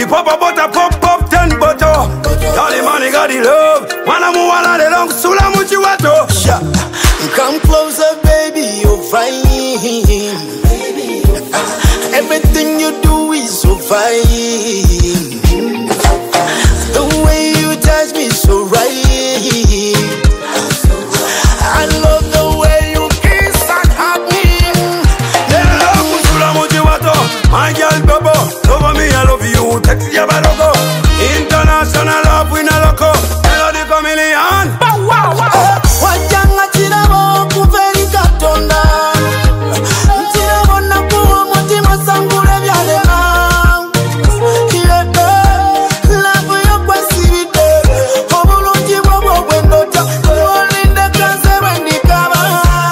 The pop a butter, pop 10 butter. All the money got the love. Wanna move on the long sula muchiwato. Come closer, baby, you're fine. Everything you do is so fine. The way you touch me so right. I love the way you kiss and hug me. Sula muchiwato. My girl Bobo, love me, I love you. Text ya barogo. International love we na loco. Melody chameleon. Wajanga chirabo kuveri katonda. Chirabo na kuwa mutima sangule vyalema. Kilebe, love yo kwa sivite. Obulungi bobo bwendota. Kuolinde kanse wendikaba.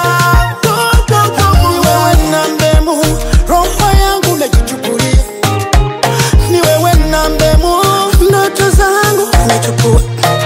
Ni wewe nambemu, roho yangu najichukulia. Ni wewe nambemu, ndoto zangu nachukua.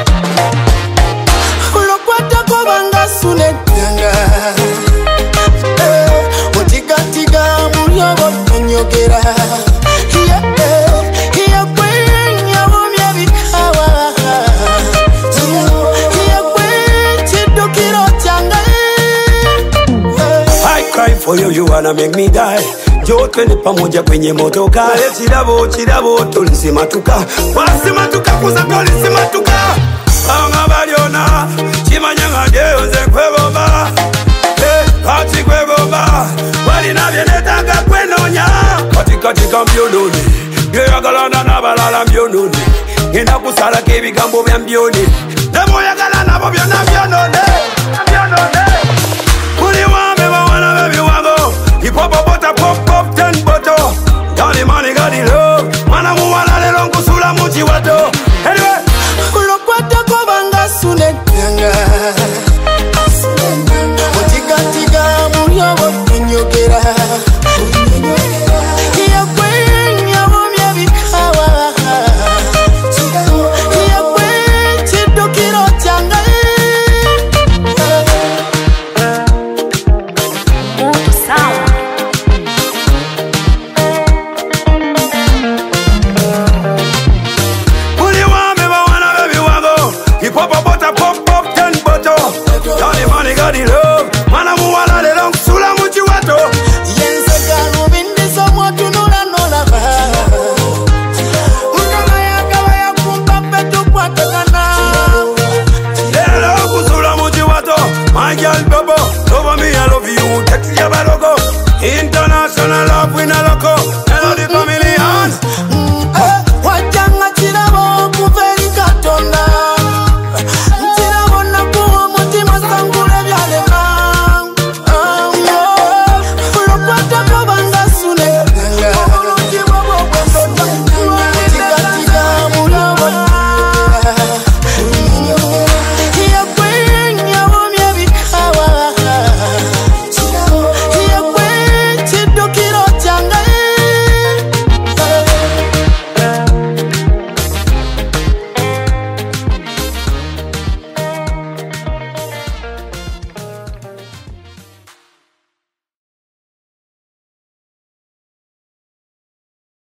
For you, you wanna make me die. Jo twende pamoja kwenye motoka. Chirabo, chirabo, tulisimatuka. Wasimatuka kuza tulisimatuka. Anga baliona, chimanyanga jeonze kweboba. Kati kweboba. Wali na bienetanga kwenonya. Katika mbyononi. Yoyagalana na balala mbyononi. Ngenda kusala kebigambo bya mbyoni. Nemo yagala nabo byona byononi.